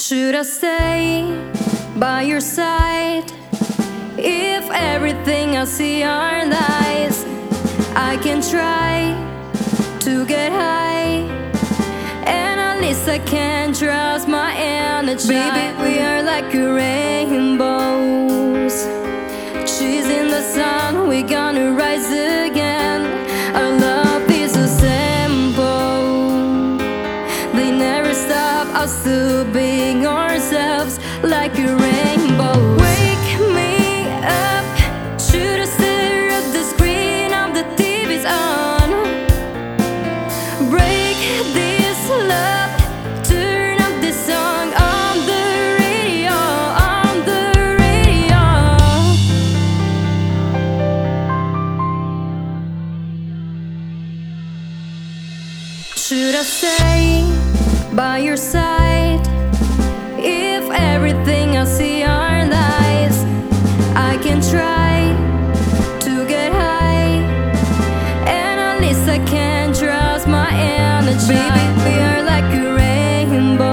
Should I stay by your side if everything I see are lies? I can try to get high, and at least I can trust my inner child. Baby, we are like rainbows, chasing the sun, we gonna rise again. Our love is so simple, they never stop us to being ourselves like a rainbow. Wake me up, should I stare at the screen of the TV's on? Break this love, turn up this song on the radio, on the radio. Should I stay by your side if everything I see are lies? I can try to get high, and at least I can trust my inner child. Baby, we are like a rainbow,